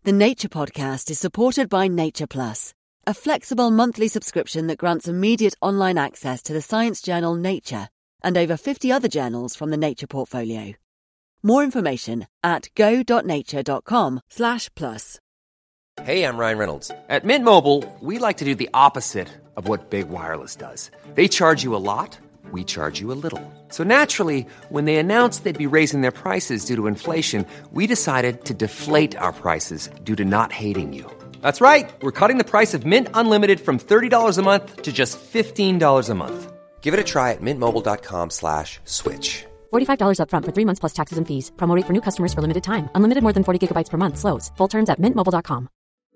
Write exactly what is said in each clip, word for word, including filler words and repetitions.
The Nature Podcast is supported by Nature Plus, a flexible monthly subscription that grants immediate online access to the science journal Nature and over fifty other journals from the Nature portfolio. More information at go.nature.com slash plus. Hey, I'm Ryan Reynolds. At Mint Mobile, we like to do the opposite of what Big Wireless does. They charge you a lot, we charge you a little. So naturally, when they announced they'd be raising their prices due to inflation, we decided to deflate our prices due to not hating you. That's right. We're cutting the price of Mint Unlimited from thirty dollars a month to just fifteen dollars a month. Give it a try at mintmobile.com slash switch. forty-five dollars up front for three months plus taxes and fees. Promo rate for new customers for limited time. Unlimited more than forty gigabytes per month. Slows full terms at mint mobile dot com.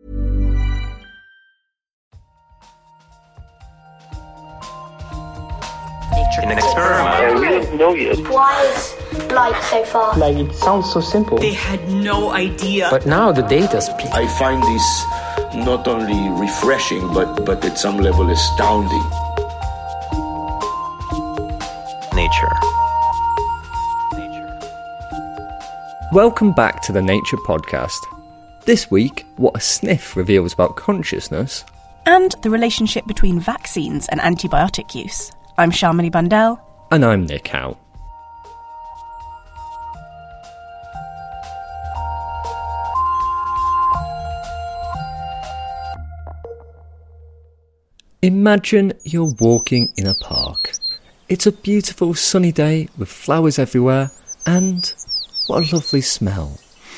In an experiment. Yeah, we don't know yet. Why is light so far? Like, it sounds so simple. They had no idea. But now the data speaks. I find this not only refreshing, but, but at some level astounding. Nature. Welcome back to the Nature Podcast. This week, what a sniff reveals about consciousness. And the relationship between vaccines and antibiotic use. I'm Shamini Bundell. And I'm Nick Howe. Imagine you're walking in a park. It's a beautiful sunny day with flowers everywhere, and what a lovely smell.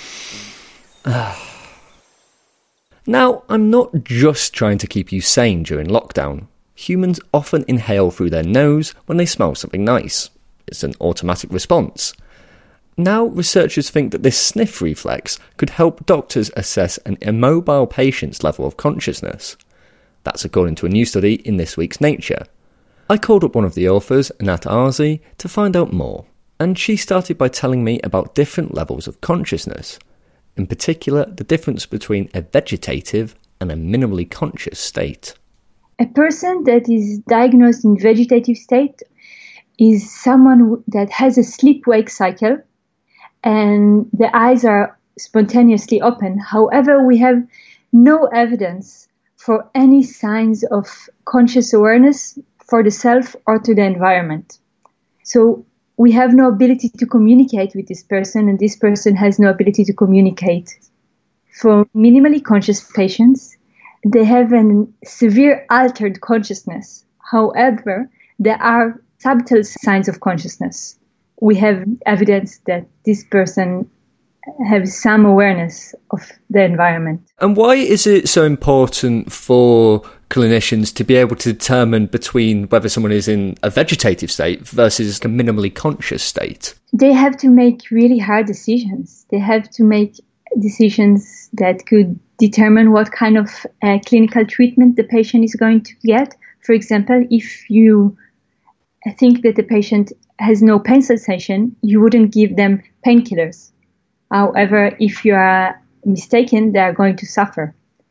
Ah. Now, I'm not just trying to keep you sane during lockdown. Humans often inhale through their nose when they smell something nice. It's an automatic response. Now, researchers think that this sniff reflex could help doctors assess an immobile patient's level of consciousness. That's according to a new study in this week's Nature. I called up one of the authors, Anat Arzi, to find out more, and she started by telling me about different levels of consciousness, in particular the difference between a vegetative and a minimally conscious state. A person that is diagnosed in vegetative state is someone that has a sleep-wake cycle and the eyes are spontaneously open. However, we have no evidence for any signs of conscious awareness for the self or to the environment. So we have no ability to communicate with this person, and this person has no ability to communicate. For minimally conscious patients, they have a severe altered consciousness. However, there are subtle signs of consciousness. We have evidence that this person has some awareness of the environment. And why is it so important for clinicians to be able to determine between whether someone is in a vegetative state versus a minimally conscious state? They have to make really hard decisions. They have to make decisions that could determine what kind of uh, clinical treatment the patient is going to get. For example, if you think that the patient has no pain sensation, you wouldn't give them painkillers. However, if you are mistaken, they are going to suffer.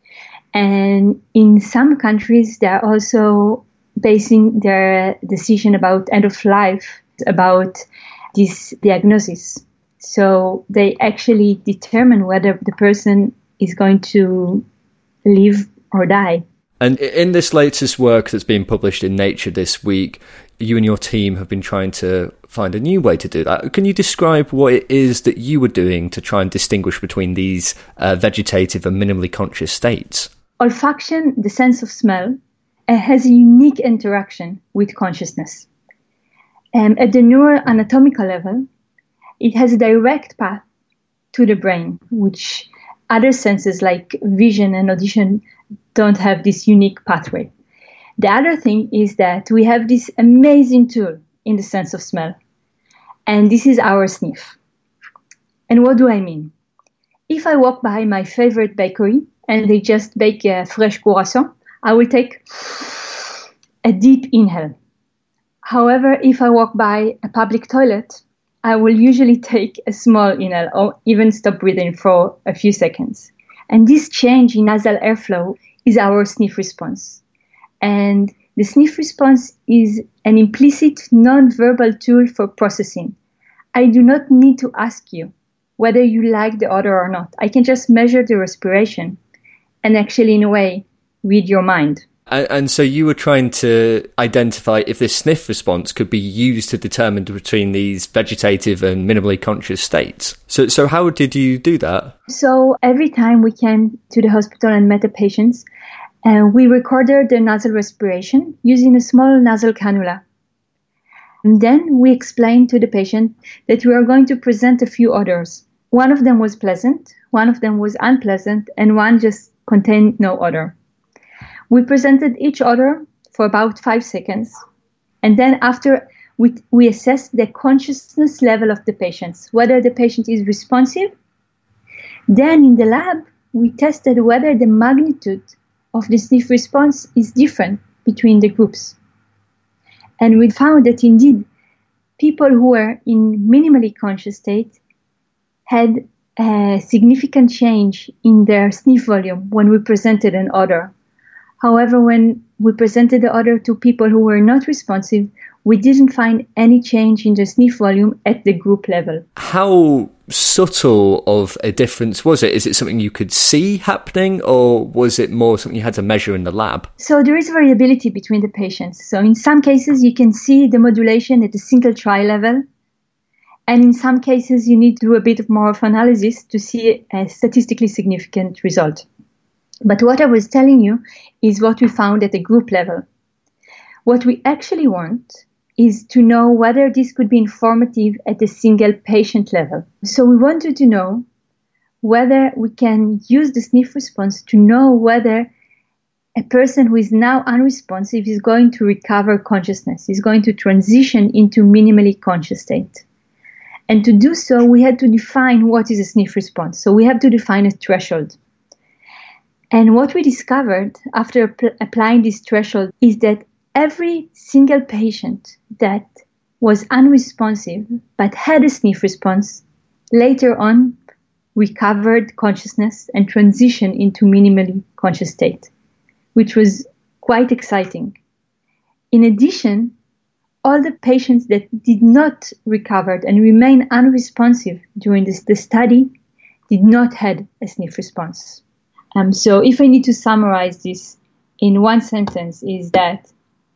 And in some countries, they are also basing their decision about end of life about this diagnosis. So they actually determine whether the person is going to live or die. And in this latest work that's being published in Nature this week, you and your team have been trying to find a new way to do that. Can you describe what it is that you were doing to try and distinguish between these uh, vegetative and minimally conscious states? Olfaction, the sense of smell, uh, has a unique interaction with consciousness. Um, at the neuroanatomical level, it has a direct path to the brain, which other senses like vision and audition don't have this unique pathway. The other thing is that we have this amazing tool in the sense of smell, and this is our sniff. And what do I mean? If I walk by my favorite bakery and they just bake a fresh croissant, I will take a deep inhale. However, if I walk by a public toilet, I will usually take a small inhale or even stop breathing for a few seconds. And this change in nasal airflow is our sniff response. And the sniff response is an implicit non-verbal tool for processing. I do not need to ask you whether you like the odor or not. I can just measure the respiration and actually, in a way, read your mind. And, and so you were trying to identify if this sniff response could be used to determine between these vegetative and minimally conscious states. So, so how did you do that? So every time we came to the hospital and met the patients, uh, we recorded their nasal respiration using a small nasal cannula. And then we explained to the patient that we are going to present a few odors. One of them was pleasant, one of them was unpleasant, and one just contained no odor. We presented each odor for about five seconds. And then after we, we assessed the consciousness level of the patients, whether the patient is responsive. Then in the lab, we tested whether the magnitude of the sniff response is different between the groups. And we found that indeed, people who were in minimally conscious state had a significant change in their sniff volume when we presented an odor. However, when we presented the odor to people who were not responsive, we didn't find any change in the sniff volume at the group level. How subtle of a difference was it? Is it something you could see happening, or was it more something you had to measure in the lab? So there is variability between the patients. So in some cases, you can see the modulation at a single try level. And in some cases, you need to do a bit more of analysis to see a statistically significant result. But what I was telling you is what we found at the group level. What we actually want is to know whether this could be informative at a single patient level. So we wanted to know whether we can use the sniff response to know whether a person who is now unresponsive is going to recover consciousness, is going to transition into minimally conscious state. And to do so, we had to define what is a sniff response. So we have to define a threshold. And what we discovered after pl- applying this threshold is that every single patient that was unresponsive but had a sniff response later on recovered consciousness and transitioned into minimally conscious state, which was quite exciting. In addition, all the patients that did not recover and remain unresponsive during this, the study did not have a sniff response. Um, so if I need to summarize this in one sentence, is that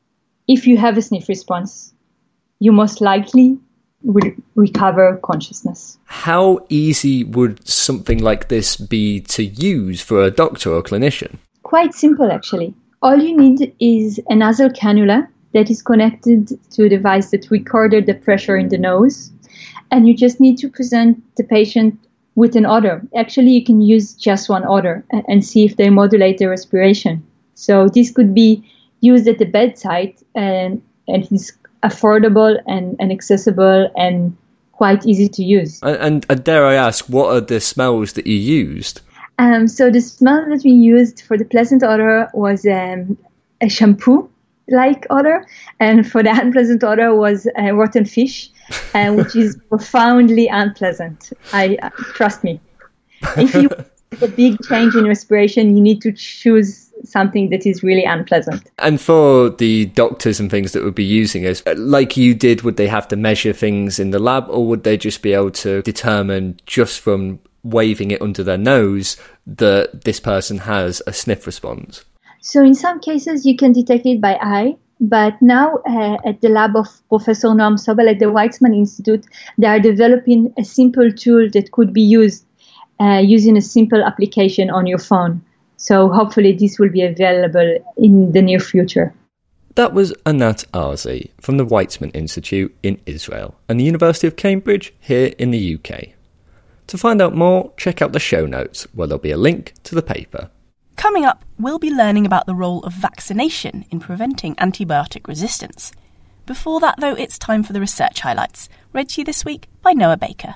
if you have a sniff response, you most likely will recover consciousness. How easy would something like this be to use for a doctor or clinician? Quite simple, actually. All you need is a nasal cannula that is connected to a device that recorded the pressure in the nose, and you just need to present the patient with an odor. Actually, you can use just one odor and see if they modulate their respiration. So this could be used at the bedside, and, and it's affordable and, and accessible and quite easy to use. And, and, and dare I ask, what are the smells that you used? Um, so the smell that we used for the pleasant odor was um, a shampoo-like odor, and for the unpleasant odor was a rotten fish, uh, which is profoundly unpleasant. I uh, trust me. If you want a big change in respiration, you need to choose something that is really unpleasant. And for the doctors and things that would be using it, like you did, would they have to measure things in the lab, or would they just be able to determine just from waving it under their nose that this person has a sniff response? So in some cases, you can detect it by eye. But now uh, at the lab of Professor Noam Sobel at the Weizmann Institute, they are developing a simple tool that could be used uh, using a simple application on your phone. So hopefully this will be available in the near future. That was Anat Arzi from the Weizmann Institute in Israel and the University of Cambridge here in the U K. To find out more, check out the show notes where there'll be a link to the paper. Coming up, we'll be learning about the role of vaccination in preventing antibiotic resistance. Before that, though, it's time for the research highlights, read to you this week by Noah Baker.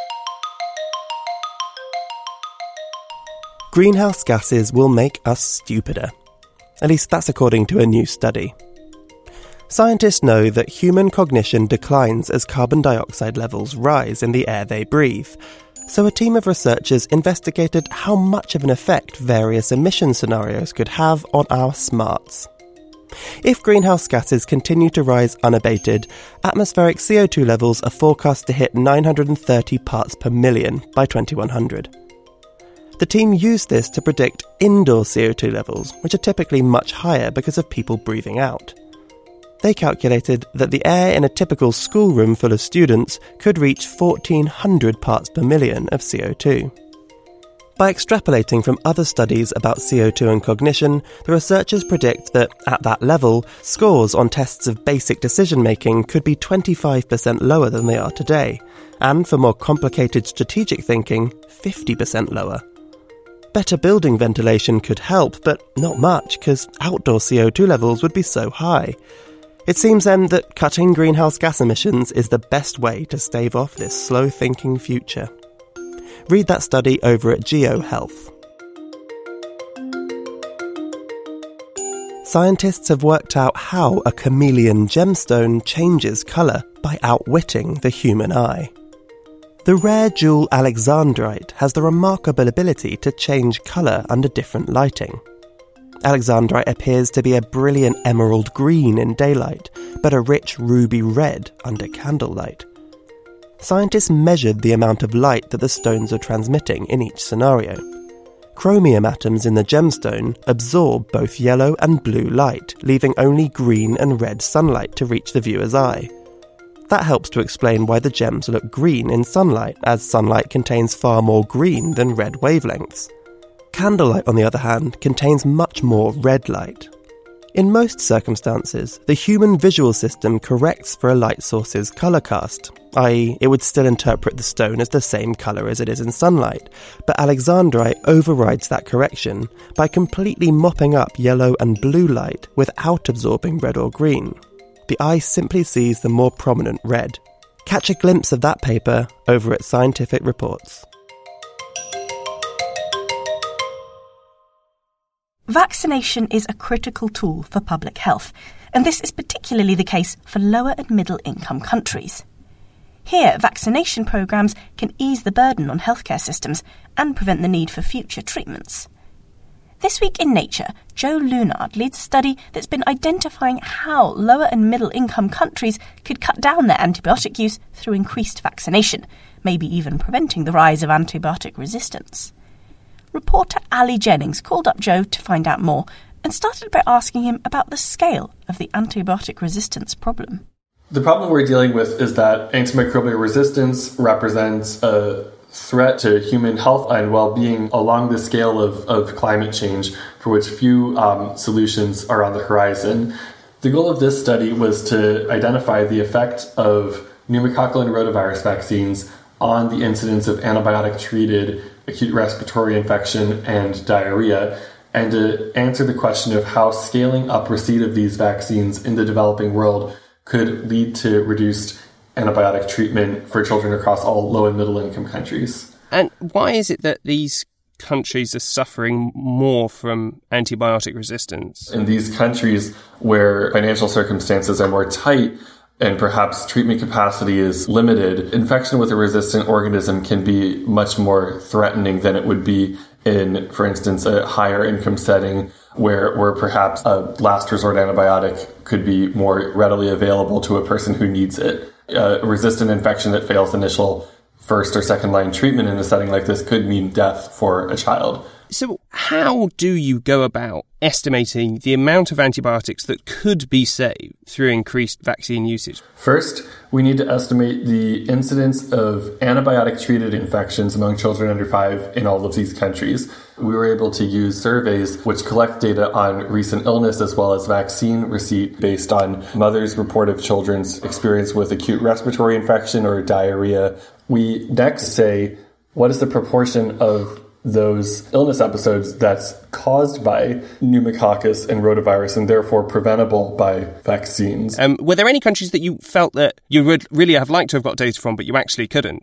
Greenhouse gases will make us stupider. At least that's according to a new study. Scientists know that human cognition declines as carbon dioxide levels rise in the air they breathe. So a team of researchers investigated how much of an effect various emission scenarios could have on our smarts. If greenhouse gases continue to rise unabated, atmospheric C O two levels are forecast to hit nine hundred thirty parts per million by twenty-one hundred. The team used this to predict indoor C O two levels, which are typically much higher because of people breathing out. They calculated that the air in a typical schoolroom full of students could reach fourteen hundred parts per million of C O two. By extrapolating from other studies about C O two and cognition, the researchers predict that, at that level, scores on tests of basic decision-making could be twenty-five percent lower than they are today, and for more complicated strategic thinking, fifty percent lower. Better building ventilation could help, but not much, because outdoor C O two levels would be so high. It seems then that cutting greenhouse gas emissions is the best way to stave off this slow-thinking future. Read that study over at GeoHealth. Scientists have worked out how a chameleon gemstone changes colour by outwitting the human eye. The rare jewel alexandrite has the remarkable ability to change colour under different lighting. Alexandrite appears to be a brilliant emerald green in daylight, but a rich ruby red under candlelight. Scientists measured the amount of light that the stones are transmitting in each scenario. Chromium atoms in the gemstone absorb both yellow and blue light, leaving only green and red sunlight to reach the viewer's eye. That helps to explain why the gems look green in sunlight, as sunlight contains far more green than red wavelengths. Candlelight, on the other hand, contains much more red light. In most circumstances, the human visual system corrects for a light source's colour cast, that is, it would still interpret the stone as the same colour as it is in sunlight, but alexandrite overrides that correction by completely mopping up yellow and blue light without absorbing red or green. The eye simply sees the more prominent red. Catch a glimpse of that paper over at Scientific Reports. Vaccination is a critical tool for public health, and this is particularly the case for lower and middle income countries. Here, vaccination programmes can ease the burden on healthcare systems and prevent the need for future treatments. This week in Nature, Joe Lunard leads a study that's been identifying how lower and middle income countries could cut down their antibiotic use through increased vaccination, maybe even preventing the rise of antibiotic resistance. Reporter Ali Jennings called up Joe to find out more and started by asking him about the scale of the antibiotic resistance problem. The problem we're dealing with is that antimicrobial resistance represents a threat to human health and well-being along the scale of, of climate change, for which few um, solutions are on the horizon. The goal of this study was to identify the effect of pneumococcal and rotavirus vaccines on the incidence of antibiotic-treated acute respiratory infection and diarrhea, and to answer the question of how scaling up receipt of these vaccines in the developing world could lead to reduced antibiotic treatment for children across all low and middle income countries. And why is it that these countries are suffering more from antibiotic resistance? In these countries where financial circumstances are more tight, and perhaps treatment capacity is limited, infection with a resistant organism can be much more threatening than it would be in, for instance, a higher income setting where, where perhaps a last resort antibiotic could be more readily available to a person who needs it. A resistant infection that fails initial first or second line treatment in a setting like this could mean death for a child. So how do you go about estimating the amount of antibiotics that could be saved through increased vaccine usage? First, we need to estimate the incidence of antibiotic-treated infections among children under five in all of these countries. We were able to use surveys which collect data on recent illness as well as vaccine receipt based on mothers' report of children's experience with acute respiratory infection or diarrhea. We next say, what is the proportion of those illness episodes that's caused by pneumococcus and rotavirus and therefore preventable by vaccines. Um, were there any countries that you felt that you would really have liked to have got data from, but you actually couldn't?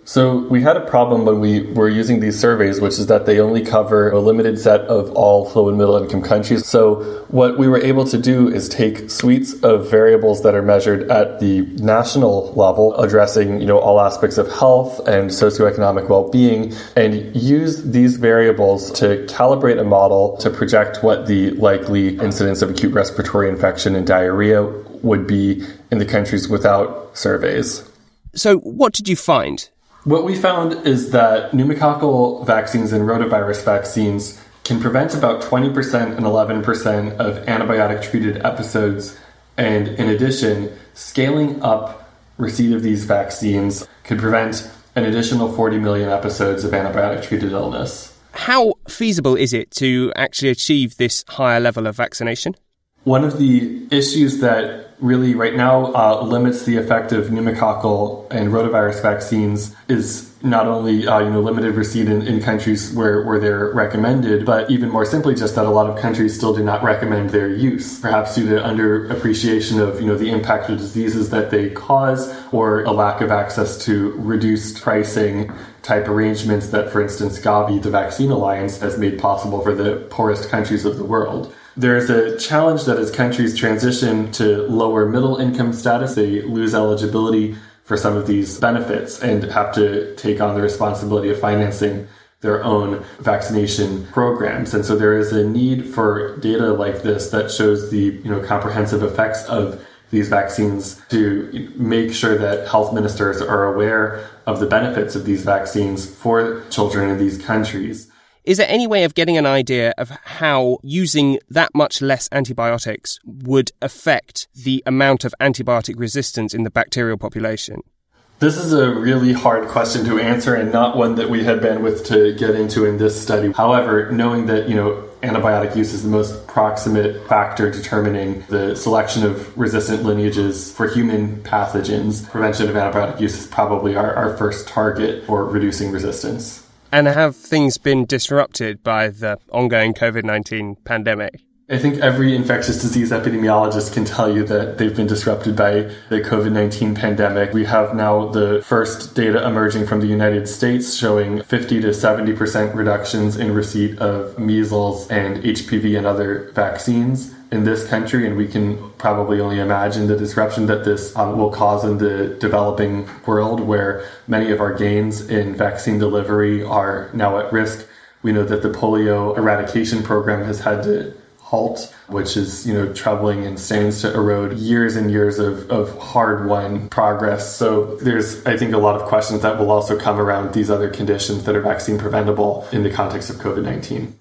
So we had a problem when we were using these surveys, which is that they only cover a limited set of all low and middle income countries. So what we were able to do is take suites of variables that are measured at the national level, addressing, you know, all aspects of health and socioeconomic well-being, and use these variables to calibrate a model to project what the likely incidence of acute respiratory infection and diarrhea would be in the countries without surveys. So what did you find? What we found is that pneumococcal vaccines and rotavirus vaccines can prevent about twenty percent and eleven percent of antibiotic-treated episodes. And in addition, scaling up receipt of these vaccines could prevent an additional forty million episodes of antibiotic-treated illness. How feasible is it to actually achieve this higher level of vaccination? One of the issues that really right now uh, limits the effect of pneumococcal and rotavirus vaccines is not only uh, you know limited receipt in, in countries where, where they're recommended, but even more simply just that a lot of countries still do not recommend their use, perhaps due to under-appreciation of you know the impact of diseases that they cause, or a lack of access to reduced pricing type arrangements that, for instance, Gavi, the Vaccine Alliance, has made possible for the poorest countries of the world. There's a challenge that as countries transition to lower middle income status, they lose eligibility for some of these benefits and have to take on the responsibility of financing their own vaccination programs. And so there is a need for data like this that shows the you know comprehensive effects of these vaccines to make sure that health ministers are aware of the benefits of these vaccines for children in these countries. Is there any way of getting an idea of how using that much less antibiotics would affect the amount of antibiotic resistance in the bacterial population? This is a really hard question to answer and not one that we had bandwidth to get into in this study. However, knowing that, you know, antibiotic use is the most proximate factor determining the selection of resistant lineages for human pathogens, prevention of antibiotic use is probably our, our first target for reducing resistance. And have things been disrupted by the ongoing covid nineteen pandemic? I think every infectious disease epidemiologist can tell you that they've been disrupted by the covid nineteen pandemic. We have now the first data emerging from the United States showing fifty to seventy percent reductions in receipt of measles and H P V and other vaccines in this country, and we can probably only imagine the disruption that this um, will cause in the developing world, where many of our gains in vaccine delivery are now at risk. We know that the polio eradication program has had to halt, which is, you know, troubling and stands to erode years and years of, of hard-won progress. So there's, I think, a lot of questions that will also come around these other conditions that are vaccine preventable in the context of covid nineteen.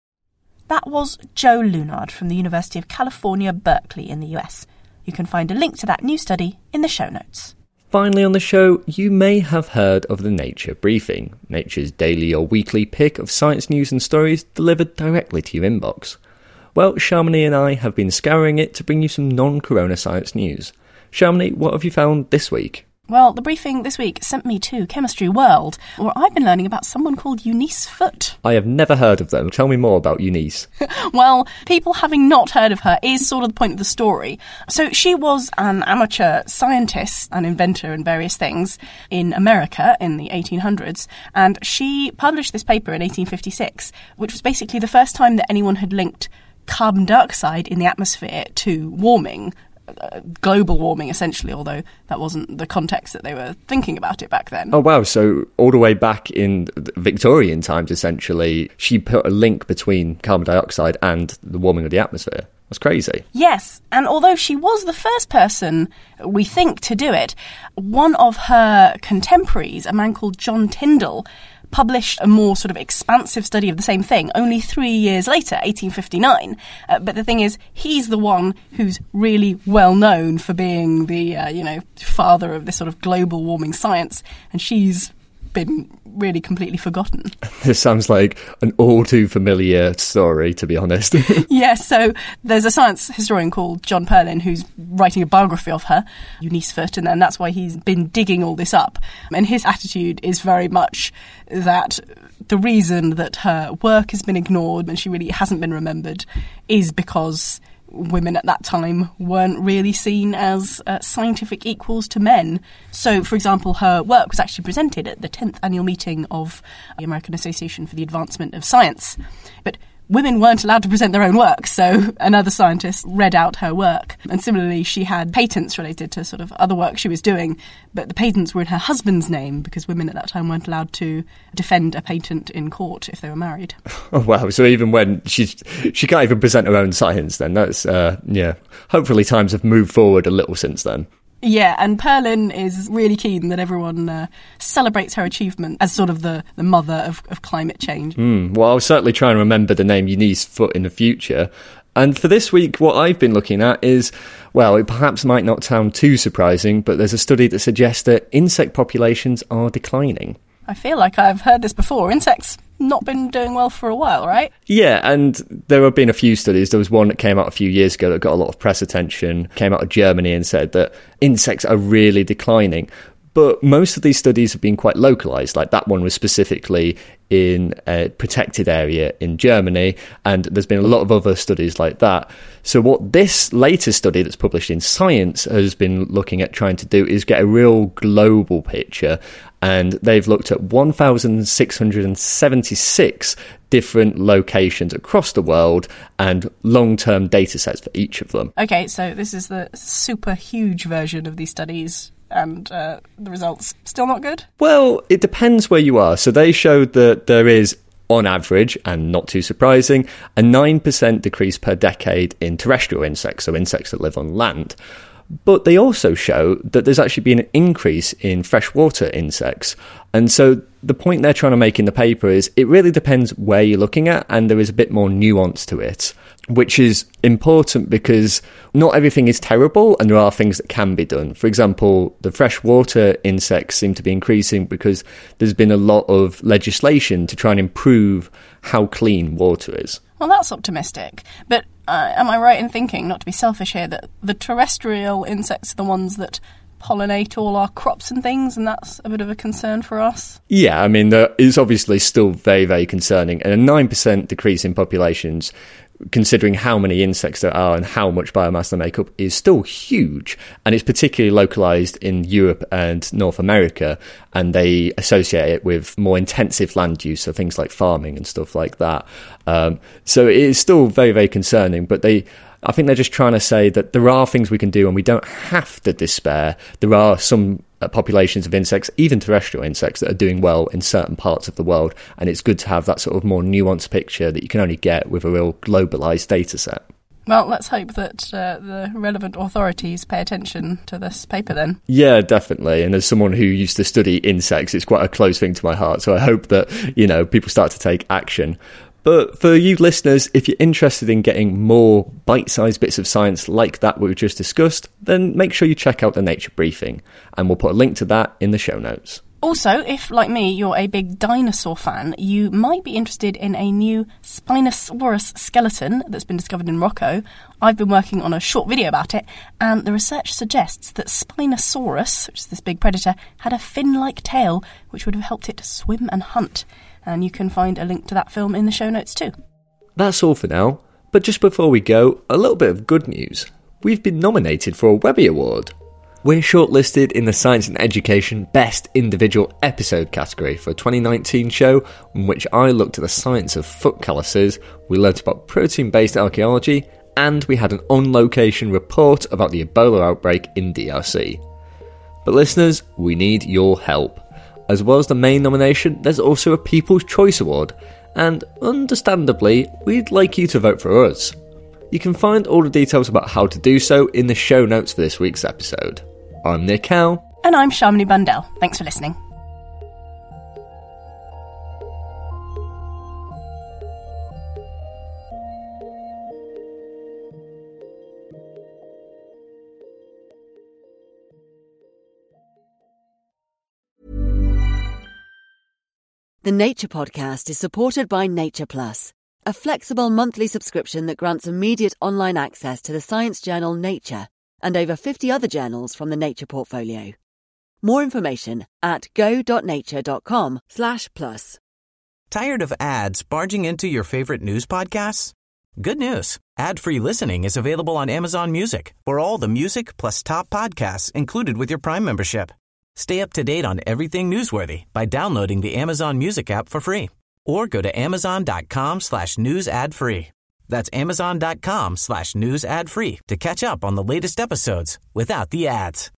That was Joe Lunard from the University of California, Berkeley in the U S. You can find a link to that new study in the show notes. Finally on the show, you may have heard of the Nature Briefing, Nature's daily or weekly pick of science news and stories delivered directly to your inbox. Well, Shamini and I have been scouring it to bring you some non-corona science news. Shamini, what have you found this week? Well, the briefing this week sent me to Chemistry World, where I've been learning about someone called Eunice Foote. I have never heard of them. Tell me more about Eunice. Well, people having not heard of her is sort of the point of the story. So she was an amateur scientist, an inventor and various things in America in the eighteen hundreds, and she published this paper in eighteen fifty-six, which was basically the first time that anyone had linked carbon dioxide in the atmosphere to warming. Uh, global warming, essentially, although that wasn't the context that they were thinking about it back then. Oh, wow. So all the way back in Victorian times, essentially, she put a link between carbon dioxide and the warming of the atmosphere. That's crazy. Yes, and although she was the first person, we think, to do it, one of her contemporaries, a man called John Tyndall, published a more sort of expansive study of the same thing only three years later, eighteen fifty-nine. Uh, but the thing is, he's the one who's really well known for being the, uh, you know, father of this sort of global warming science, and she's been really completely forgotten. This sounds like an all too familiar story, to be honest. Yes, yeah, so there's a science historian called John Perlin who's writing a biography of her, Eunice Foote, and that's why he's been digging all this up. And his attitude is very much that the reason that her work has been ignored and she really hasn't been remembered is because women at that time weren't really seen as uh, scientific equals to men. So, for example, her work was actually presented at the tenth annual meeting of the American Association for the Advancement of Science. But women weren't allowed to present their own work, so another scientist read out her work. And similarly, she had patents related to sort of other work she was doing, but the patents were in her husband's name because women at that time weren't allowed to defend a patent in court if they were married. Oh, wow. So even when she's, she can't even present her own science then. That's, uh, yeah. Hopefully times have moved forward a little since then. Yeah, and Perlin is really keen that everyone uh, celebrates her achievement as sort of the, the mother of, of climate change. Mm, well, I'll certainly try and remember the name Eunice Foote in the future. And for this week, what I've been looking at is, well, it perhaps might not sound too surprising, but there's a study that suggests that insect populations are declining. I feel like I've heard this before. Insects not been doing well for a while, right? Yeah, and there have been a few studies. There was one that came out a few years ago that got a lot of press attention, came out of Germany and said that insects are really declining. But most of these studies have been quite localised. Like that one was specifically in a protected area in Germany, and there's been a lot of other studies like that. So what this latest study that's published in Science has been looking at trying to do is get a real global picture, and they've looked at one thousand six hundred seventy-six different locations across the world and long-term data sets for each of them. Okay, so this is the super huge version of these studies. And uh, the results still not good? Well, it depends where you are. So they showed that there is, on average, and not too surprising, a nine percent decrease per decade in terrestrial insects, so insects that live on land. But they also show that there's actually been an increase in freshwater insects. And so the point they're trying to make in the paper is it really depends where you're looking at, and there is a bit more nuance to it, which is important because not everything is terrible and there are things that can be done. For example, the freshwater insects seem to be increasing because there's been a lot of legislation to try and improve how clean water is. Well, that's optimistic. But uh, am I right in thinking, not to be selfish here, that the terrestrial insects are the ones that pollinate all our crops and things, and that's a bit of a concern for us? Yeah, I mean, there is obviously still very, very concerning. And a nine percent decrease in populations, considering how many insects there are and how much biomass they make up, is still huge. And it's particularly localised in Europe and North America, and they associate it with more intensive land use, so things like farming and stuff like that. Um, so it is still very, very concerning, but they... I think they're just trying to say that there are things we can do and we don't have to despair. There are some populations of insects, even terrestrial insects, that are doing well in certain parts of the world, and it's good to have that sort of more nuanced picture that you can only get with a real globalised data set. Well, let's hope that uh, the relevant authorities pay attention to this paper then. Yeah, definitely. And as someone who used to study insects, it's quite a close thing to my heart. So I hope that, you know, people start to take action. But for you listeners, if you're interested in getting more bite-sized bits of science like that we've just discussed, then make sure you check out the Nature Briefing, and we'll put a link to that in the show notes. Also, if, like me, you're a big dinosaur fan, you might be interested in a new Spinosaurus skeleton that's been discovered in Morocco. I've been working on a short video about it, and the research suggests that Spinosaurus, which is this big predator, had a fin-like tail, which would have helped it swim and hunt. And you can find a link to that film in the show notes too. That's all for now, but just before we go, a little bit of good news. We've been nominated for a Webby Award. We're shortlisted in the Science and Education Best Individual Episode category for a twenty nineteen show in which I looked at the science of foot calluses, we learnt about protein-based archaeology, and we had an on-location report about the Ebola outbreak in D R C. But listeners, we need your help. As well as the main nomination, there's also a People's Choice Award, and understandably, we'd like you to vote for us. You can find all the details about how to do so in the show notes for this week's episode. I'm Nick Howe. And I'm Shamini Bundell. Thanks for listening. The Nature Podcast is supported by Nature Plus, a flexible monthly subscription that grants immediate online access to the science journal Nature and over fifty other journals from the Nature portfolio. More information at go.nature.com slash plus. Tired of ads barging into your favorite news podcasts? Good news. Ad-free listening is available on Amazon Music for all the music plus top podcasts included with your Prime membership. Stay up to date on everything newsworthy by downloading the Amazon Music app for free or go to amazon.com slash news ad free. That's amazon.com slash news ad free to catch up on the latest episodes without the ads.